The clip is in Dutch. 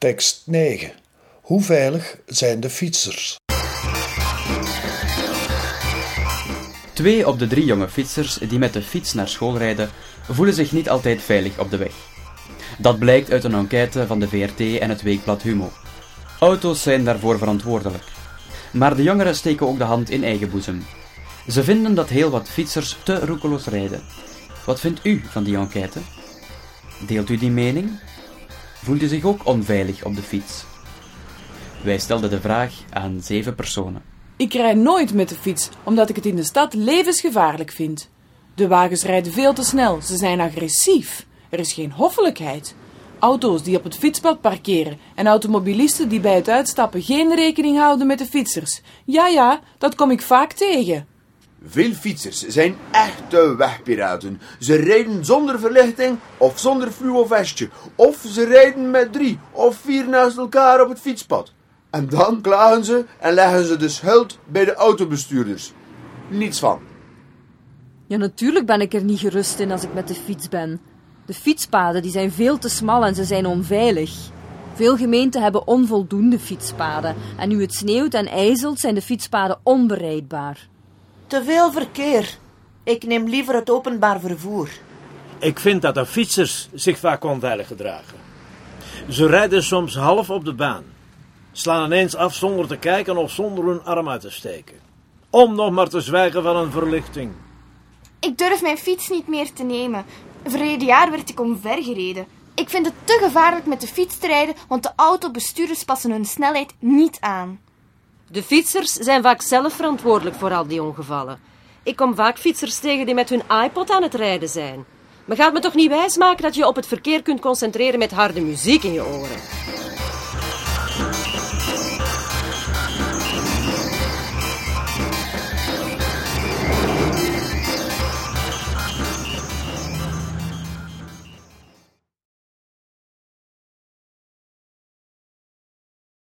Tekst 9. Hoe veilig zijn de fietsers? 2 op de 3 jonge fietsers die met de fiets naar school rijden, voelen zich niet altijd veilig op de weg. Dat blijkt uit een enquête van de VRT en het weekblad Humo. Auto's zijn daarvoor verantwoordelijk. Maar de jongeren steken ook de hand in eigen boezem. Ze vinden dat heel wat fietsers te roekeloos rijden. Wat vindt u van die enquête? Deelt u die mening? Voelt u zich ook onveilig op de fiets? Wij stelden de vraag aan 7 personen. Ik rijd nooit met de fiets, omdat ik het in de stad levensgevaarlijk vind. De wagens rijden veel te snel, ze zijn agressief. Er is geen hoffelijkheid. Auto's die op het fietspad parkeren en automobilisten die bij het uitstappen geen rekening houden met de fietsers. Ja, dat kom ik vaak tegen. Veel fietsers zijn echte wegpiraten. Ze rijden zonder verlichting of zonder fluo vestje. Of ze rijden met 3 of 4 naast elkaar op het fietspad. En dan klagen ze en leggen ze de schuld bij de autobestuurders. Niets van. Ja, natuurlijk ben ik er niet gerust in als ik met de fiets ben. De fietspaden die zijn veel te smal en ze zijn onveilig. Veel gemeenten hebben onvoldoende fietspaden. En nu het sneeuwt en ijzelt zijn de fietspaden onbereikbaar. Te veel verkeer. Ik neem liever het openbaar vervoer. Ik vind dat de fietsers zich vaak onveilig gedragen. Ze rijden soms half op de baan. Slaan ineens af zonder te kijken of zonder hun arm uit te steken. Om nog maar te zwijgen van een verlichting. Ik durf mijn fiets niet meer te nemen. Verleden jaar werd ik omvergereden. Ik vind het te gevaarlijk met de fiets te rijden, want de autobestuurders passen hun snelheid niet aan. De fietsers zijn vaak zelf verantwoordelijk voor al die ongevallen. Ik kom vaak fietsers tegen die met hun iPod aan het rijden zijn. Maar gaat me toch niet wijsmaken dat je op het verkeer kunt concentreren met harde muziek in je oren?